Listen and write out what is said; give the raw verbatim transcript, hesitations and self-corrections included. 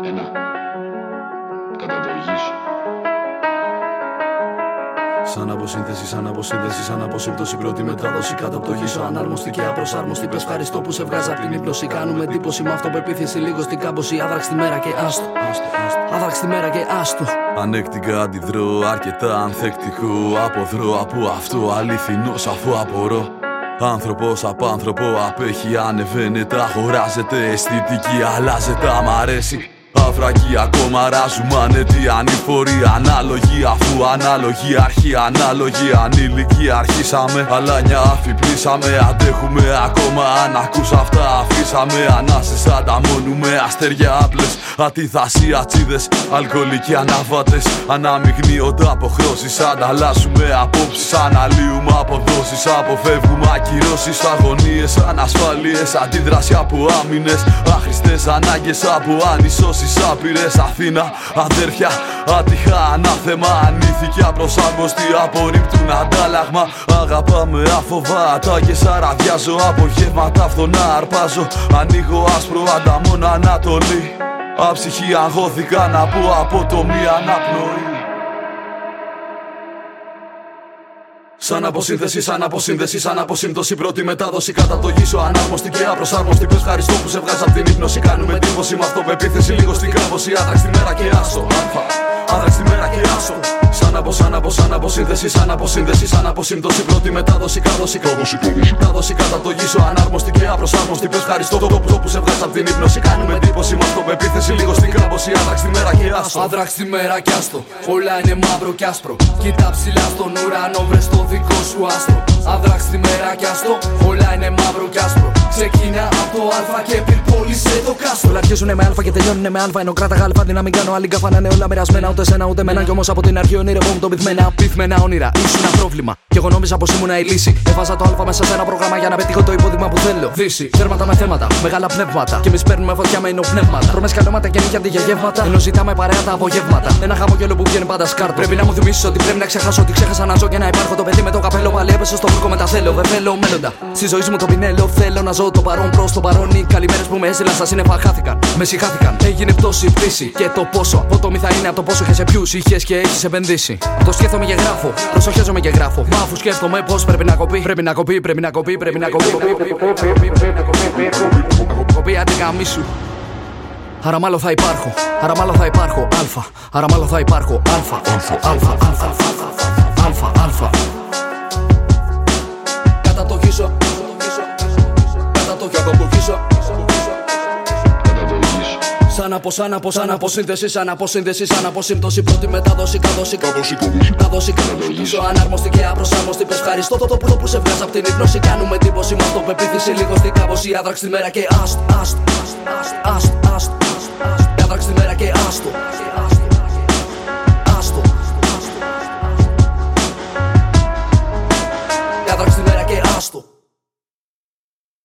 Ένα. Κατατογής. Σαν αποσύνθεση, σαν αποσύνδεση, σαν αποσύμπτωση. Πρώτη μετάδοση κάτω από το γύσο. Ανάρμοστη και απροσάρμοστη. Πες ευχαριστώ που σε βγάζα από την ύπνωση. Κάνουμε εντύπωση με αυτοπεποίθηση. Λίγο στην κάμποση. Άδραξ τη μέρα και άστο. Άδραξ τη μέρα και άστο. Ανέκτηκα αντιδρώ, αρκετά ανθεκτικό. Αποδρώ από αυτό, αληθινός αφού απορώ. Άνθρωπος απ' άνθρωπο απέχει, ανεβαίνεται, αγοράζεται. Αισθητική αλλάζεται, μ' αρέσει. Αφραγή ακόμα ράζουμε ανέτη ανηφορή. Ανάλογη αφού ανάλογη αρχή. Ανάλογη ανήλικη αρχίσαμε. Αλάνια αφιπνήσαμε. Αντέχουμε ακόμα αν ακούς αυτά αφήσαμε. Ανάσες ανταμώνουμε αστέρια άπλες. Αντιθασί ατσίδες. Αλκοολικοί ανάβατες. Αναμειγνύονται αποχρώσεις. Ανταλλάσσουμε απόψεις. Αναλύουμε αποδόσεις. Αποφεύγουμε ακυρώσεις. Αγωνίες, ανασφάλειες. Αντίδραση από άμυνες. Άχρηστες ανάγκες από ανισώσεις. Άπειρες Αθήνα, αδέρφια, άτυχα ανάθεμα. Ανήθικοι απροσάρμοστοι απορρίπτουν αντάλλαγμα. Αγαπάμε αφοβάτα και σαραδιάζω. Απογεύματα φθονά αρπάζω. Ανοίγω άσπρο ανταμών Ανατολή. Αψυχή αγχώθηκα να πω από το μη αναπνοή. Σαν αποσύνθεση, σαν αποσύνδεση, σαν αποσύμπτωση. Πρώτη μετάδοση κατά το γύσο. Ανάρμοστη και απροσάρμοστη. Πες ευχαριστώ που σε βγάζα από την ύπνωση. Κάνουμε εντύπωση με αυτοπεποίθηση. Λίγο στην κάμποση. Άδραξ τη μέρα και άστο. Άδραξ τη μέρα και άστο. Σαν από, σαν από, σαν αποσύνθεση, σαν αποσύνδεση, σαν αποσύμπτωση. Πρώτη μετάδοση, κάδοση, κάδοση, κάδοση κατά το γύσο. Ανάρμοστη και απροσάρμοστη. Πες ευχαριστώ το που σε βγάζα από την ύπνωση. Κάνουμε εντύπωση με αυτοπεποίθηση. Λίγο στην κάμποση. Άδραξ τη μέρα και άστο. Άδραξ τη μέρα και άστο. Όλα είναι μαύρο κι άσπρο. Κοίτα ψηλά στον ουρανό, βρες το δικό σου άστρο. Άδραξ τη μέρα κι άστο. Όλα είναι μαύρο κι άσπρο. Ξεκινά από το Α και πυρπόλησε το κάστρο. Όλα αρχίζουνε με Α και τελειώνουνε με Α. Ενώ κράτα γάλφα να μην κάνω άλλη καφάνα. Είναι όλα μοιρασμένα. Ούτε σένα ούτε μένα. Κι όμως από την αρχή ονειρευόμουν το πυθμένα. Πυθμένα όνειρα ήσουν ένα πρόβλημα. Κι εγώ νόμιζα πως ήμουν η λύση. Έβαζα το Α μέσα σε ένα πρόγραμμα για να πετύχω το υπόδειγμα που θέλω. Δύση, θέρματα με θέματα, μεγάλα πνεύματα. Κι εμείς παίρνουμε φωτιά με εινοπνεύματα. Τρώμε σκαλώματα και νύχια αντιγεγεύματα. Ενώ ζητάμε παρέα τα απογεύματα. Ένα χαμόγελο που βγαίνει πάντα σκάρτο. Πρέπει να μου θυμίσει ότι πρέπει να ξεχάσω ότι ξέχασα να ζω και να υπάρχω. Το παιδί με το καπέλο πάλι έπεσε στο βρούκο με τα θέλω. Δεν θέλω μέλλοντα. Στη ζωή μου το πινέλο θέλω να ζω το παρόν προς το παρόν. Οι καλημέρες που με έστειλαν στα σύννεφα χάθηκαν. Με συγχάθηκαν. Έγινε πτώση, πτήση. Και το πόσο από το μη θα είναι από το πόσο είχες σε ποιους είχες και έχεις επενδύσει. Το σκέφτομαι και γράφω. Προσοχέζομαι και γράφω. Μα αφού σκέφτομαι πως πρέπει να κοπεί. Πρέπει να κοπεί, πρέπει να κοπεί, πρέπει να κοπεί. Κοπεί αντιγαμίσου. Άρα μάλλον θα υπάρχω. Άρα μάλλον θα υπάρχω. Αλφα. Άρα μάλλον θα υπάρχω. Αλφα. Αλφα. Αλφα. Αλφα. Αλφα. Κατά το γύσο. Κατά το γύσο. Σαν από, σαν από, σαν αποσύνθεση, σαν αποσύνδεση, σαν αποσύμπτωση. Πρώτη μετάδοση, κάδοση, κάδοση, κάδοση. Ανάρμοστη και απροσάρμοστη. Πες ευχαριστώ το το που σε βγάζα από την ύπνωση. Κάνουμε εντύπωση με αυτοπεποίθηση. Λίγο στην κάμποση. Άδραξ τη μέρα και άστο. Άστο, άστο, άστο, άστο, άστο. Άδραξ τη μέρα και άστο.